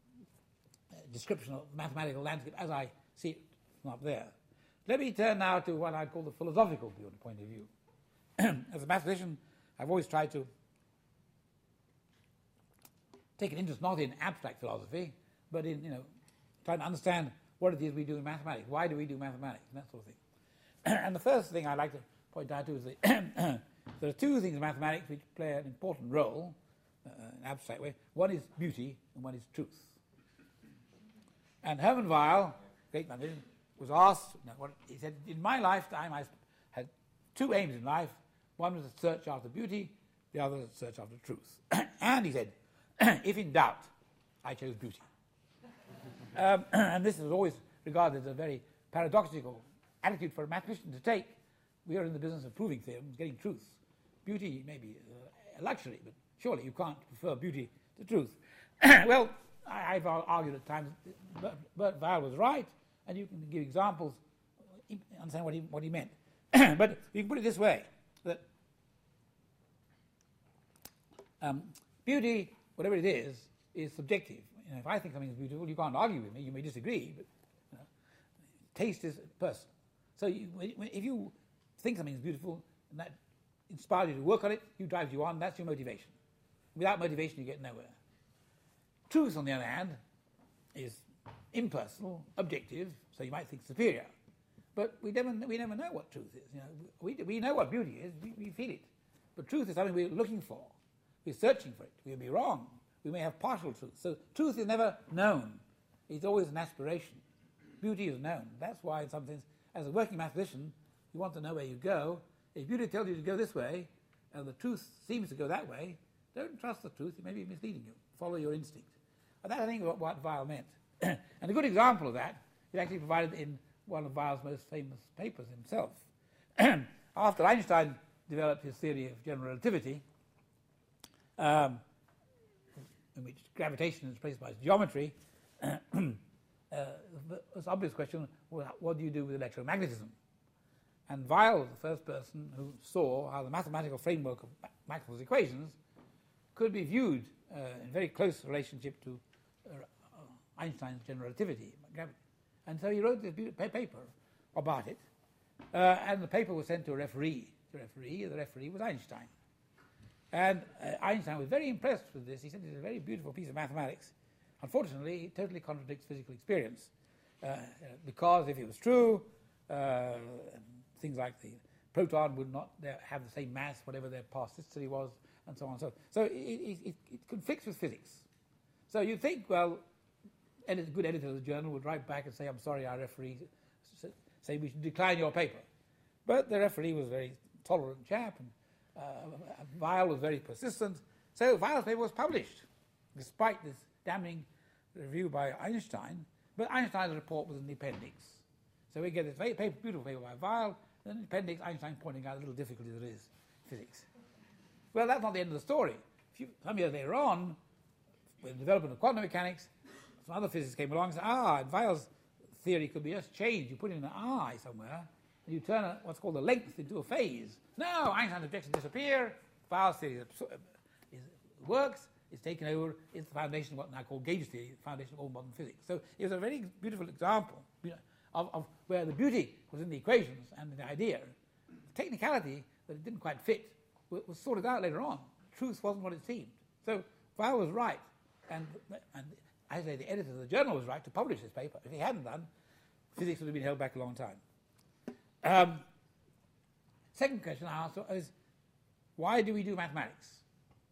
[SPEAKER 2] description of the mathematical landscape as I see it from up there. Let me turn now to what I call the philosophical point of view. As a mathematician, I've always tried to take an interest not in abstract philosophy, but in, you know, trying to understand what it is we do in mathematics. Why do we do mathematics? And that sort of thing. And the first thing I'd like to point out to is that there are two things in mathematics which play an important role uh, in an abstract way. One is beauty and one is truth. And Hermann Weyl, great mathematician, was asked, you know, what, he said, in my lifetime I had two aims in life. One was the search after beauty, the other was the search after truth. And he said, if in doubt, I chose beauty. Um, and this is always regarded as a very paradoxical attitude for a mathematician to take. We are in the business of proving theorems, getting truths. Beauty may be uh, a luxury, but surely you can't prefer beauty to truth. Well, I, I've argued at times that Bert Weil was right, and you can give examples, understand what he, what he meant. But you can put it this way, that um, beauty, whatever it is, is subjective. You know, if I think something is beautiful, you can't argue with me. You may disagree, but you know, taste is personal. So you, if you think something is beautiful and that inspires you to work on it, you drives you on, that's your motivation. Without motivation, you get nowhere. Truth, on the other hand, is impersonal, objective, so you might think superior. But we never, we never know what truth is. You know, we, we know what beauty is, we, we feel it. But truth is something we're looking for. We're searching for it. We'll be wrong. We may have partial truth. So truth is never known. It's always an aspiration. Beauty is known. That's why, in some sense, as a working mathematician, you want to know where you go. If beauty tells you to go this way, and the truth seems to go that way, don't trust the truth. It may be misleading you. Follow your instinct. And that's, I think, what, what Weil meant. And a good example of that is actually provided in one of Weil's most famous papers himself. After Einstein developed his theory of general relativity, um, in which gravitation is replaced by geometry, uh, it's obvious question, well, what do you do with electromagnetism? And Weil was the first person who saw how the mathematical framework of Maxwell's equations could be viewed uh, in very close relationship to uh, Einstein's general relativity, gravity. And so he wrote this paper about it, uh, and the paper was sent to a referee. The referee, the referee was Einstein. And uh, Einstein was very impressed with this. He said it's a very beautiful piece of mathematics. Unfortunately, it totally contradicts physical experience, uh, because if it was true, uh, things like the proton would not have the same mass, whatever their past history was, and so on. So, so it, it, it, it conflicts with physics. So you think, well, a good editor of the journal would write back and say, I'm sorry, our referee say we should decline your paper. But the referee was a very tolerant chap, and uh, Weil was very persistent. So Weil's paper was published, despite this damning review by Einstein. But Einstein's report was in the appendix. So we get this very paper, beautiful paper by Weil, and in the appendix, Einstein pointing out the little difficulty there is in physics. Well, that's not the end of the story. A few, some years later on, with the development of quantum mechanics, some other physicists came along and said, ah, Weil's theory could be just changed. You put in an eye somewhere, and you turn a, what's called a length into a phase. No, Einstein's objections disappear. Weil's theory is, is, works. It's taken over. It's the foundation of what now called gauge theory, the foundation of all modern physics. So it was a very beautiful example, you know, of, of where the beauty was in the equations and the idea. The technicality that it didn't quite fit was, was sorted out later on. Truth wasn't what it seemed. So Weil was right, and and. I say the editor of the journal was right to publish this paper. If he hadn't done, physics would have been held back a long time. Um, second question I asked is, why do we do mathematics?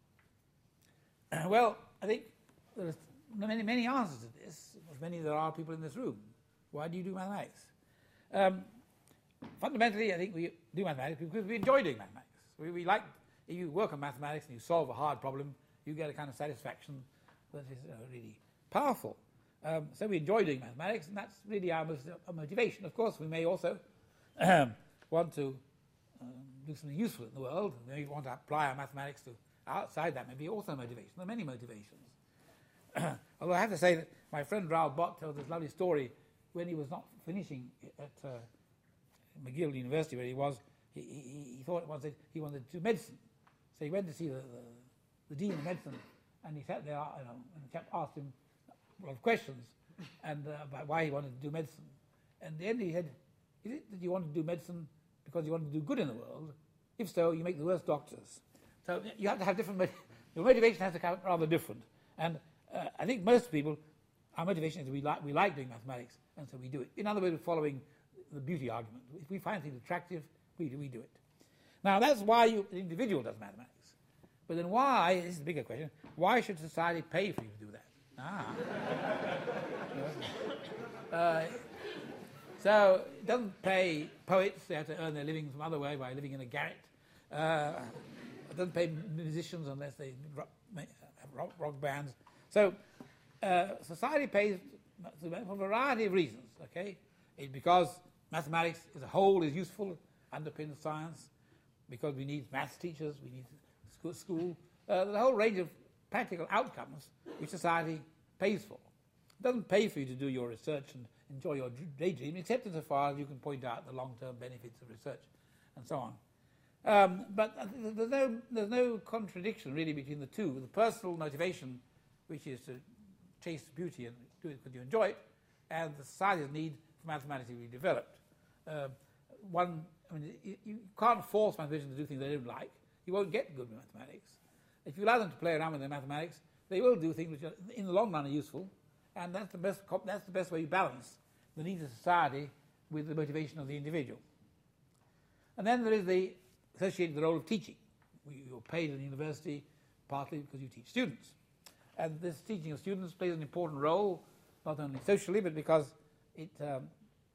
[SPEAKER 2] Uh, well, I think there are many, many answers to this, as many there are people in this room. Why do you do mathematics? Um, fundamentally, I think we do mathematics because we enjoy doing mathematics. We, we like, if you work on mathematics and you solve a hard problem, you get a kind of satisfaction that is uh, really powerful. Um, so we enjoy doing mathematics, and that's really our, our motivation. Of course, we may also um, want to um, do something useful in the world. We may want to apply our mathematics to outside that, maybe also motivation. There are many motivations. Although I have to say that my friend Raoul Bott tells this lovely story when he was not finishing at uh, McGill University, where he was. He, he, he thought once that he wanted to do medicine. So he went to see the, the, the dean of medicine, and he sat there, you know, and the chap asked him a lot of questions and uh, about why he wanted to do medicine. And in the end he said, is it that you want to do medicine because you want to do good in the world? If so, you make the worst doctors. So you have to have different, your motivation has to come rather different. And uh, I think most people, our motivation is we like, we like doing mathematics, and so we do it. In other words, we're following the beauty argument. If we find things attractive, we do, we do it. Now that's why you, the individual does mathematics. But then why, this is a bigger question, why should society pay for you to do that? Ah. uh, so it doesn't pay poets, they have to earn their living some other way by living in a garret. Uh, it doesn't pay musicians unless they rock, have rock, rock bands. So uh, society pays for a variety of reasons, okay? It's because mathematics as a whole is useful, underpins science, because we need maths teachers, we need school. school. Uh, there's a whole range of practical outcomes which society pays for. It doesn't pay for you to do your research and enjoy your daydream, except insofar as you can point out the long-term benefits of research and so on. Um, but there's no, there's no contradiction really between the two. The personal motivation, which is to chase beauty and do it because you enjoy it, and the society's need for mathematics to be developed. Uh, one, I mean, you, you can't force mathematicians to do things they don't like. You won't get good at mathematics. If you allow them to play around with their mathematics, they will do things which are, in the long run are useful, and that's the best, that's the best way you balance the needs of society with the motivation of the individual. And then there is the associated the role of teaching. You're paid in the university partly because you teach students. And this teaching of students plays an important role, not only socially, but because it um,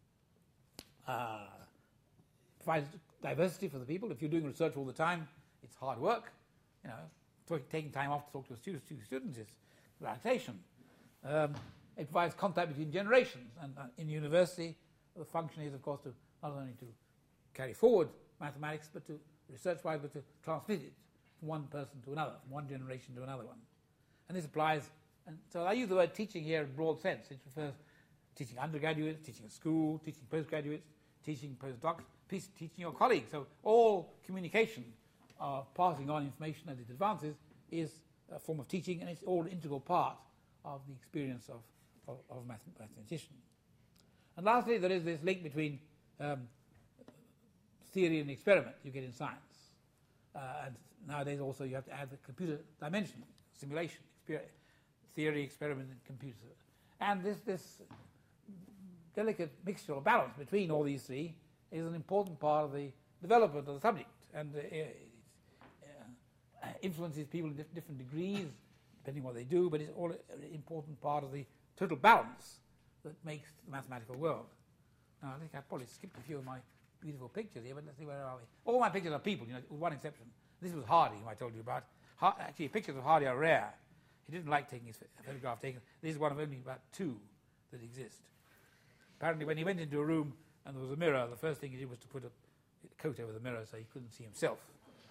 [SPEAKER 2] uh, provides diversity for the people. If you're doing research all the time, it's hard work. You know, taking time off to talk to students, to students is relaxation. Um, it provides contact between generations. And uh, in university, the function is, of course, to not only to carry forward mathematics, but to research-wise, but to transmit it from one person to another, from one generation to another one. And this applies, and so I use the word teaching here in a broad sense. It refers to teaching undergraduates, teaching at school, teaching postgraduates, teaching postdocs, teaching your colleagues. So all communication, uh, passing on information as it advances, is a form of teaching, and it's all an integral part of the experience of, of, of a mathematician. And lastly, there is this link between um, theory and experiment you get in science. Uh, and nowadays also you have to add the computer dimension, simulation, exper- theory, experiment, and computer. And this, this delicate mixture or balance between all these three is an important part of the development of the subject, and uh, it uh, influences people in dif- different degrees, depending on what they do, but it's all an important part of the total balance that makes the mathematical world. Now, I think I probably skipped a few of my beautiful pictures here, but let's see, where are we? All my pictures are people, you know, with one exception. This was Hardy, who I told you about. Ha- actually, pictures of Hardy are rare. He didn't like taking his photograph taken. This is one of only about two that exist. Apparently, when he went into a room and there was a mirror, the first thing he did was to put a coat over the mirror so he couldn't see himself.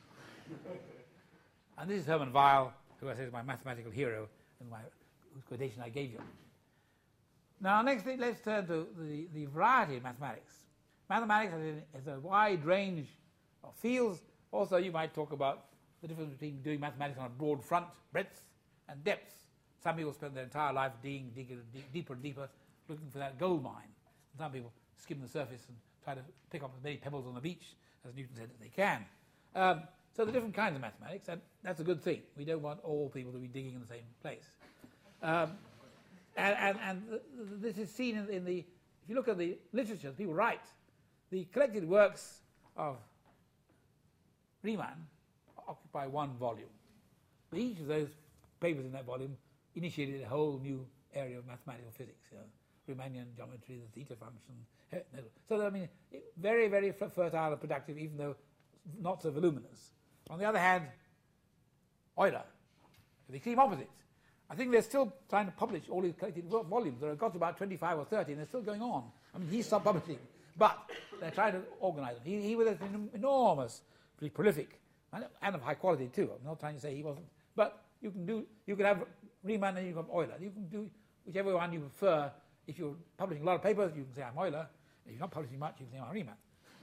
[SPEAKER 2] And this is Hermann Weyl, who I said is my mathematical hero, and my, whose quotation I gave you. Now, next thing, let's turn to the, the variety of mathematics. Mathematics has a wide range of fields. Also, you might talk about the difference between doing mathematics on a broad front, breadth, and depth. Some people spend their entire life digging, digging deeper and deeper, looking for that gold mine. And some people skim the surface and try to pick up as many pebbles on the beach, as Newton said, as they can. Um, so there are different kinds of mathematics, and that's a good thing. We don't want all people to be digging in the same place. Um, and and, and this is seen in, in the, if you look at the literature that people write, the collected works of Riemann occupy one volume. But each of those papers in that volume initiated a whole new area of mathematical physics, you know, Riemannian geometry, the theta function. So, I mean, very, very fertile and productive, even though not so voluminous. On the other hand, Euler, the extreme opposite. I think they're still trying to publish all these collected volumes. There have got to about twenty-five or thirty, and they're still going on. I mean, he's stopped publishing, but they're trying to organize them. He, he was an enormous, pretty prolific, and, and of high quality too. I'm not trying to say he wasn't, but you can do. You can have Riemann and you can have Euler. You can do whichever one you prefer. If you're publishing a lot of papers, you can say I'm Euler. If you're not publishing much, you can say I'm Riemann.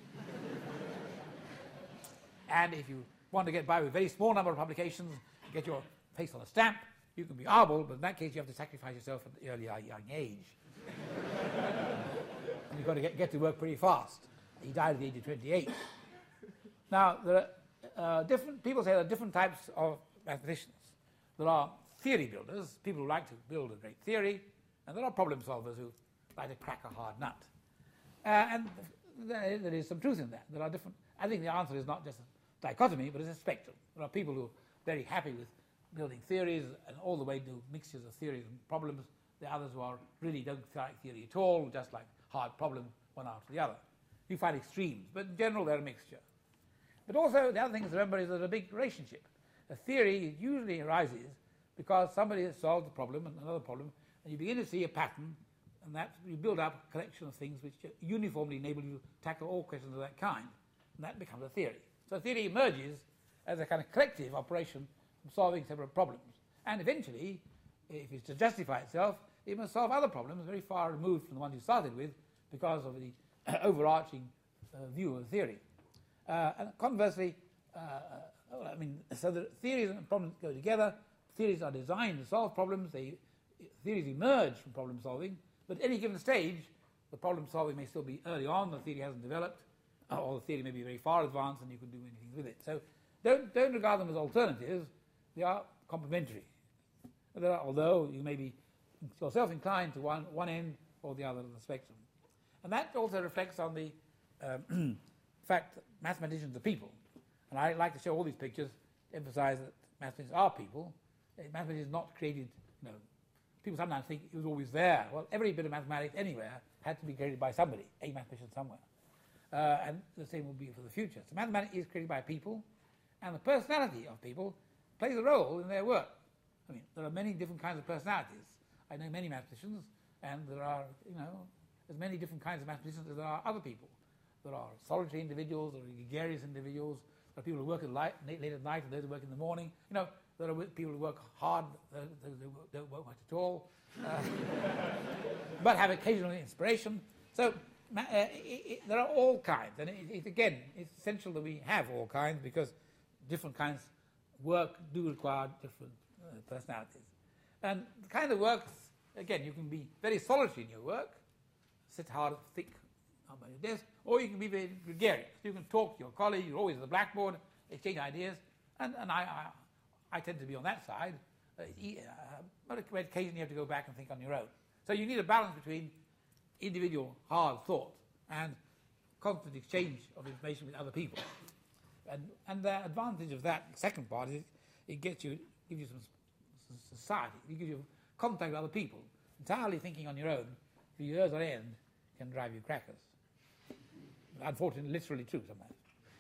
[SPEAKER 2] And if you want to get by with a very small number of publications, get your face on a stamp, you can be Abel, but in that case you have to sacrifice yourself at the early young age. And you've got to get, get to work pretty fast. He died at the age of twenty-eight. Now, there are uh, different, people say there are different types of mathematicians. There are theory builders, people who like to build a great theory, and there are problem solvers who like to crack a hard nut. Uh, and there, there is some truth in that. There are different, I think the answer is not just a dichotomy, but it's a spectrum. There are people who are very happy with building theories and all the way do mixtures of theories and problems. The others who are really don't like theory at all, just like hard problem one after the other. You find extremes, but in general they're a mixture. But also the other thing to remember is there's a big relationship. A theory usually arises because somebody has solved a problem and another problem, and you begin to see a pattern And that you build up a collection of things which uniformly enable you to tackle all questions of that kind. And that becomes a theory. So a theory emerges as a kind of collective operation from solving several problems. And eventually, if it's to justify itself, it must solve other problems very far removed from the ones you started with because of the overarching uh, view of the theory. Uh, and conversely, uh, I mean, so the theories and problems go together. Theories are designed to solve problems. They, theories emerge from problem solving. But at any given stage, the problem solving may still be early on, the theory hasn't developed, or the theory may be very far advanced and you can do many things with it. So don't, don't regard them as alternatives, they are complementary. There are, although you may be yourself inclined to one, one end or the other of the spectrum. And that also reflects on the um, fact that mathematicians are people. And I like to show all these pictures to emphasize that mathematicians are people. Mathematics is not created, you know, people sometimes think it was always there. Well, every bit of mathematics anywhere had to be created by somebody, a mathematician somewhere. Uh, and the same will be for the future. So mathematics is created by people, and the personality of people plays a role in their work. I mean, there are many different kinds of personalities. I know many mathematicians, and there are, you know, as many different kinds of mathematicians as there are other people. There are solitary individuals, there are gregarious individuals, there are people who work at light, late at night and those who work in the morning. You know, there are people who work hard, those who don't work much at all, uh, but have occasional inspiration. So uh, it, it, there are all kinds, and it, it, again, it's essential that we have all kinds because different kinds of work do require different uh, personalities. And the kind of works, again, you can be very solitary in your work, sit hard, think on your desk, or you can be very gregarious. You can talk to your colleague, you're always at the blackboard, exchange ideas, and, and I, I I tend to be on that side, uh, uh, but occasionally you have to go back and think on your own. So you need a balance between individual hard thought and constant exchange of information with other people. And, and the advantage of that second part is it gets you, gives you some society, it gives you contact with other people. Entirely thinking on your own for years on end can drive you crackers. Unfortunately, literally true sometimes.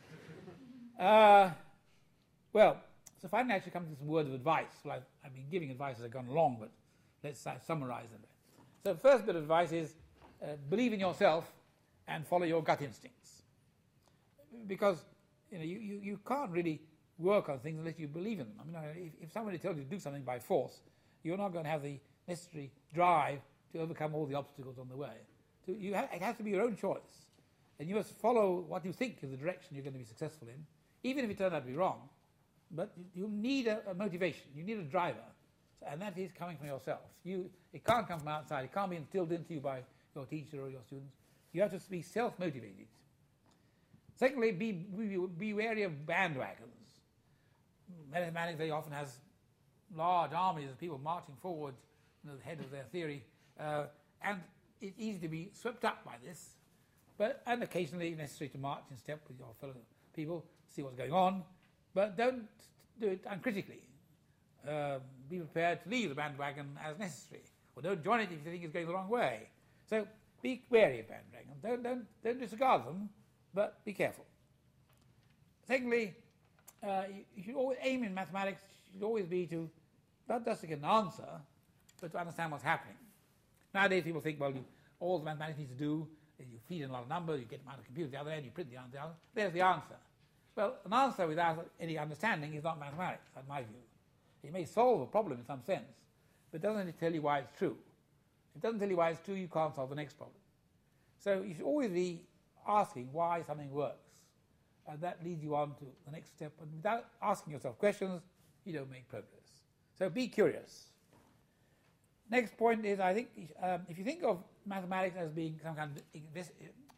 [SPEAKER 2] Uh, well, So finally, I actually come to some words of advice. Well, I've, I've been giving advice as I've gone along, but let's uh, summarize them. So the first bit of advice is uh, believe in yourself and follow your gut instincts. Because you know you, you, you can't really work on things unless you believe in them. I mean, if, if somebody tells you to do something by force, you're not going to have the necessary drive to overcome all the obstacles on the way. So you ha- it has to be your own choice. And you must follow what you think is the direction you're going to be successful in, even if it turns out to be wrong. But you need a, a motivation, you need a driver, and that is coming from yourself. You, it can't come from outside, it can't be instilled into you by your teacher or your students. You have to be self-motivated. Secondly, be, be, be wary of bandwagons. Mathematics very often has large armies of people marching forward, you know, the head of their theory, uh, and it's easy to be swept up by this, but and occasionally necessary to march in step with your fellow people, see what's going on. But don't do it uncritically. Uh, be prepared to leave the bandwagon as necessary. Or don't join it if you think it's going the wrong way. So be wary of bandwagons. Don't, don't, don't disregard them, but be careful. Secondly, uh, you, you should always aim in mathematics should always be to not just to get an answer, but to understand what's happening. Nowadays people think, well, you, all the mathematics needs to do is you feed in a lot of numbers, you get them out of the computer at the other end, you print the answer, there's the answer. Well, an answer without any understanding is not mathematics, in my view. It may solve a problem in some sense, but it doesn't tell you why it's true. If it doesn't tell you why it's true, you can't solve the next problem. So you should always be asking why something works, and that leads you on to the next step. And without asking yourself questions, you don't make progress. So be curious. Next point is, I think, um, if you think of mathematics as being some kind of invest,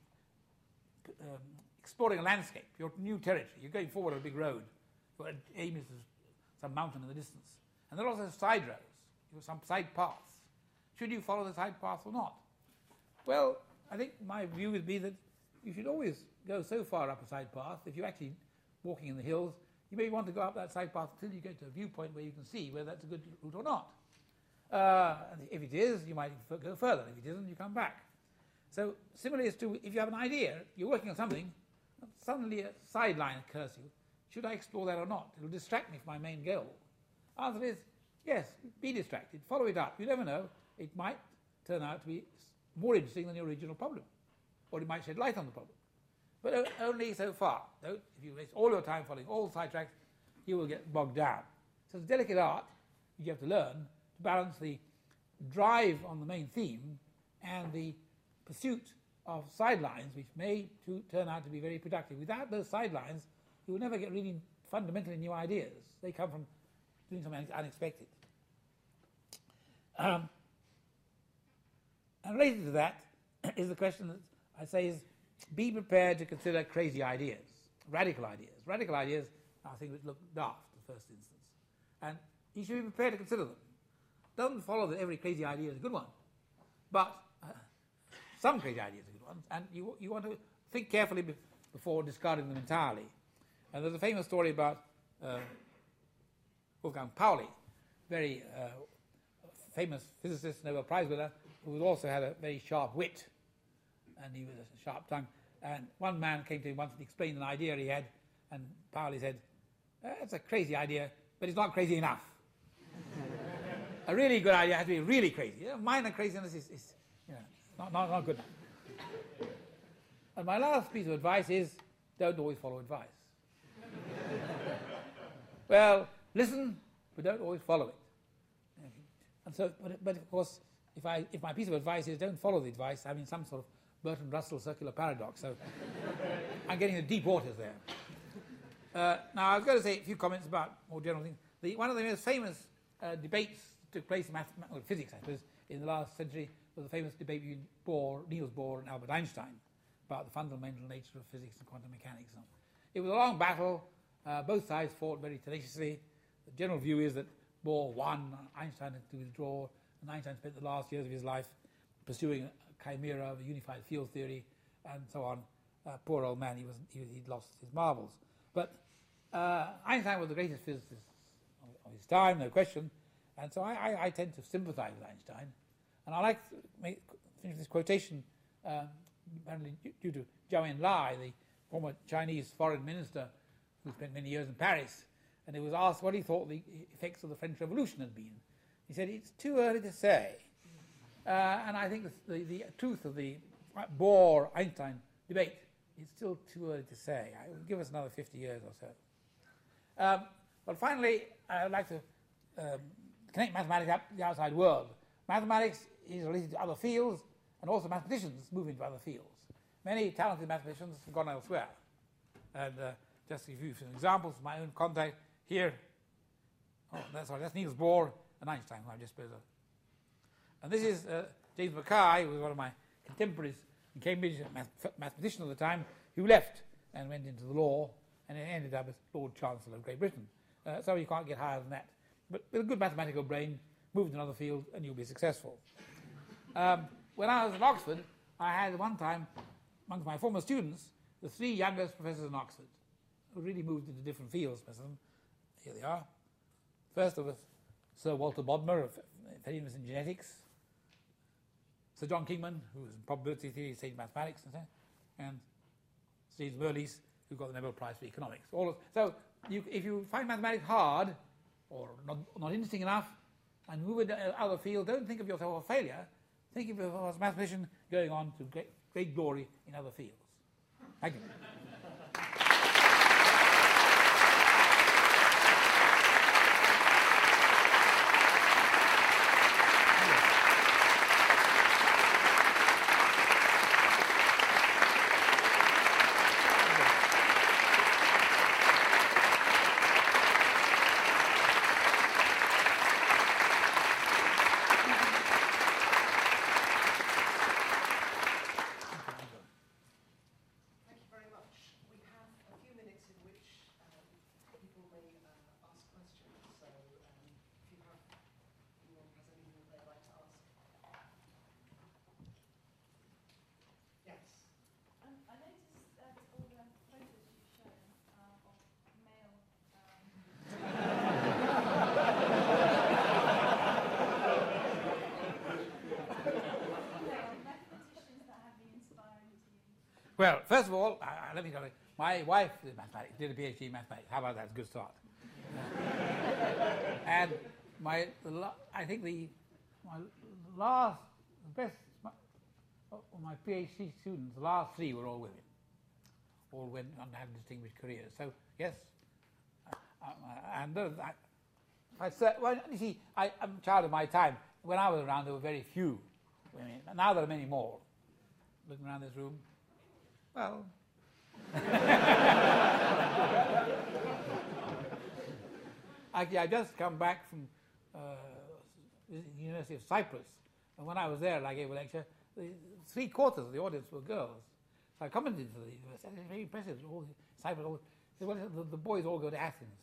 [SPEAKER 2] um, exploring a landscape, your new territory, you're going forward on a big road, your aim is some mountain in the distance. And there are also side roads, you have some side paths. Should you follow the side path or not? Well, I think my view would be that you should always go so far up a side path, if you're actually walking in the hills, you may want to go up that side path until you get to a viewpoint where you can see whether that's a good route or not. Uh, and if it is, you might go further. If it isn't, you come back. So similarly as to if you have an idea, you're working on something, suddenly a sideline occurs to you. Should I explore that or not? It will distract me from my main goal. Answer is, yes, be distracted. Follow it up. You never know. It might turn out to be more interesting than the original problem, or it might shed light on the problem. But o- only so far. Don't, if you waste all your time following all sidetracks, you will get bogged down. So it's a delicate art you have to learn to balance the drive on the main theme and the pursuit of sidelines, which may to, turn out to be very productive. Without those sidelines, you will never get really fundamentally new ideas. They come from doing something unexpected. Um, and related to that is the question that I say is, be prepared to consider crazy ideas, radical ideas. Radical ideas are things which look daft in the first instance. And you should be prepared to consider them. Doesn't follow that every crazy idea is a good one, but uh, some crazy ideas are good ones, and you, you want to think carefully be- before discarding them entirely. And there's a famous story about uh, Wolfgang Pauli, very uh, famous physicist, Nobel Prize winner, who also had a very sharp wit, and he was a sharp tongue. And one man came to him once and explained an idea he had, and Pauli said, "That's a crazy idea, but it's not crazy enough." A really good idea has to be really crazy. You know, minor craziness is, is you know, not, not, not good enough. And my last piece of advice is, don't always follow advice. Well, listen, but don't always follow it. And so, but, but of course, if, I, if my piece of advice is don't follow the advice, I mean some sort of Bertrand Russell circular paradox. So I'm getting the deep waters there. Uh, now, I was going to say a few comments about more general things. The, one of the most famous uh, debates that took place in math, well, physics, I suppose, in the last century was the famous debate between Bohr, Niels Bohr and Albert Einstein about the fundamental nature of physics and quantum mechanics. And it was a long battle. Uh, both sides fought very tenaciously. The general view is that Bohr won, Einstein had to withdraw, and Einstein spent the last years of his life pursuing a chimera of a unified field theory and so on. Uh, poor old man, he was he, he'd lost his marbles. But uh, Einstein was the greatest physicist of his time, no question, and so I, I, I tend to sympathize with Einstein. And I like to make, finish this quotation, um, apparently due to Zhou Enlai, the former Chinese foreign minister who spent many years in Paris, and he was asked what he thought the effects of the French Revolution had been. He said, it's too early to say. Uh, and I think the, the, the truth of the Bohr-Einstein debate is still too early to say. I will give us another fifty years or so. Um, but finally, I would like to um, connect mathematics up to the outside world. Mathematics is related to other fields, and also mathematicians move into other fields. Many talented mathematicians have gone elsewhere. And uh, just to give you some examples of my own contact here. Oh, that's sorry, that's Niels Bohr and Einstein, who I just spoke of. And this is uh, James Mackay, who was one of my contemporaries in Cambridge, a math- mathematician at the time, who left and went into the law and ended up as Lord Chancellor of Great Britain. Uh, so you can't get higher than that. But with a good mathematical brain, move to another field and you'll be successful. Um, when I was at Oxford, I had one time, amongst my former students, the three youngest professors in Oxford, who really moved into different fields. Here they are. First there was Sir Walter Bodmer, very famous in genetics. Sir John Kingman, who was in probability theory, studied mathematics, and so, and Steve Merlis, who got the Nobel Prize for economics. All of, so you, if you find mathematics hard or not, not interesting enough and move into other fields, don't think of yourself as a failure. Think of yourself as a mathematician going on to great, great glory in other fields. Thank you. Well, first of all, uh, let me tell you, my wife did mathematics, did a PhD in mathematics. How about that? It's a good start. And my, the, I think the my last, the best oh, my PhD students, the last three were all women. All went on to have distinguished careers. So, yes, uh, uh, and those, I, I said, well, you see, I, I'm a child of my time. When I was around, there were very few women. Now there are many more. Looking around this room, well... Actually, I just come back from uh, the University of Cyprus, and when I was there and I gave a lecture, the, three quarters of the audience were girls. So I commented to the university, it's very impressive. All the Cyprus, all, said, well, the, the boys all go to Athens.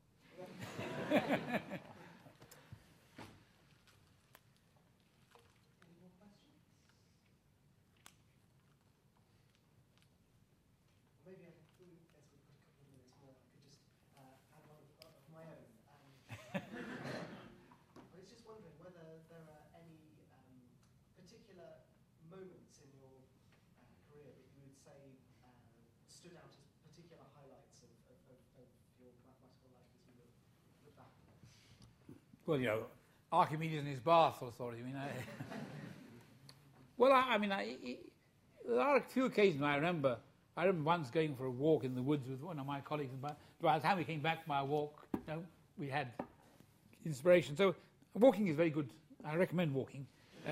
[SPEAKER 1] Maybe I could, as we've got a couple of minutes more, I could just uh, add one of, of my own. Um, I was just wondering whether there are any um, particular moments in your uh, career that you would say uh, stood out as particular highlights of, of, of, of your mathematical life as you look, look back.
[SPEAKER 2] Well, you know, Archimedes in his bath, or sorry, I mean, I, well, I, I mean, I, I, there are a few occasions I remember. I remember once going for a walk in the woods with one of my colleagues, and by, by the time we came back from our walk, you know, we had inspiration. So walking is very good. I recommend walking. Uh,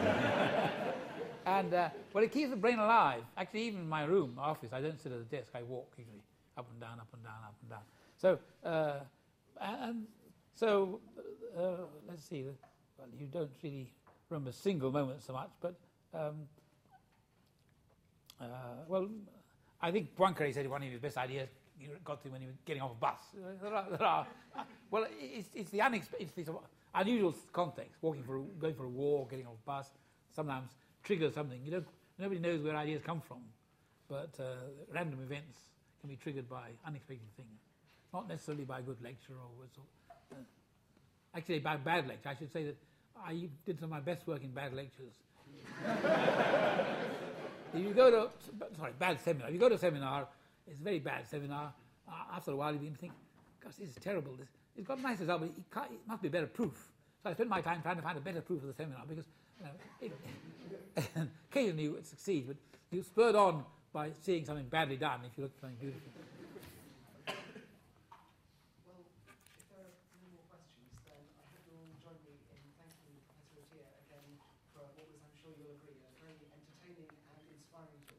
[SPEAKER 2] and, uh, well, it keeps the brain alive. Actually, even in my room, my office, I don't sit at a desk. I walk usually up and down, up and down, up and down. So, uh, and so, uh, let's see. Well, you don't really remember single moments so much, but, um, uh, well, I think Poincaré said one of his best ideas you got to when he was getting off a bus. There are, there are, well, it's, it's the unexpe- it's this unusual context. Walking for a, going for a walk, getting off a bus, sometimes triggers something. You don't. Nobody knows where ideas come from, but uh, random events can be triggered by unexpected things, not necessarily by a good lecture or uh, actually by bad lecture. I should say that I did some of my best work in bad lectures. If you go to, sorry, bad seminar. If you go to a seminar, it's a very bad seminar. Uh, after a while, you begin to think, gosh, this is terrible. This, it's got a nice result, but it, can't, it must be better proof. So I spent my time trying to find a better proof of the seminar because, you know, it, occasionally you succeed, but you're spurred on by seeing something badly done if you look for something beautiful.
[SPEAKER 1] Well, if there are no more questions, then I hope you'll all join me in thanking Professor Attia again for what was, I'm sure you'll agree, a very entertaining and inspiring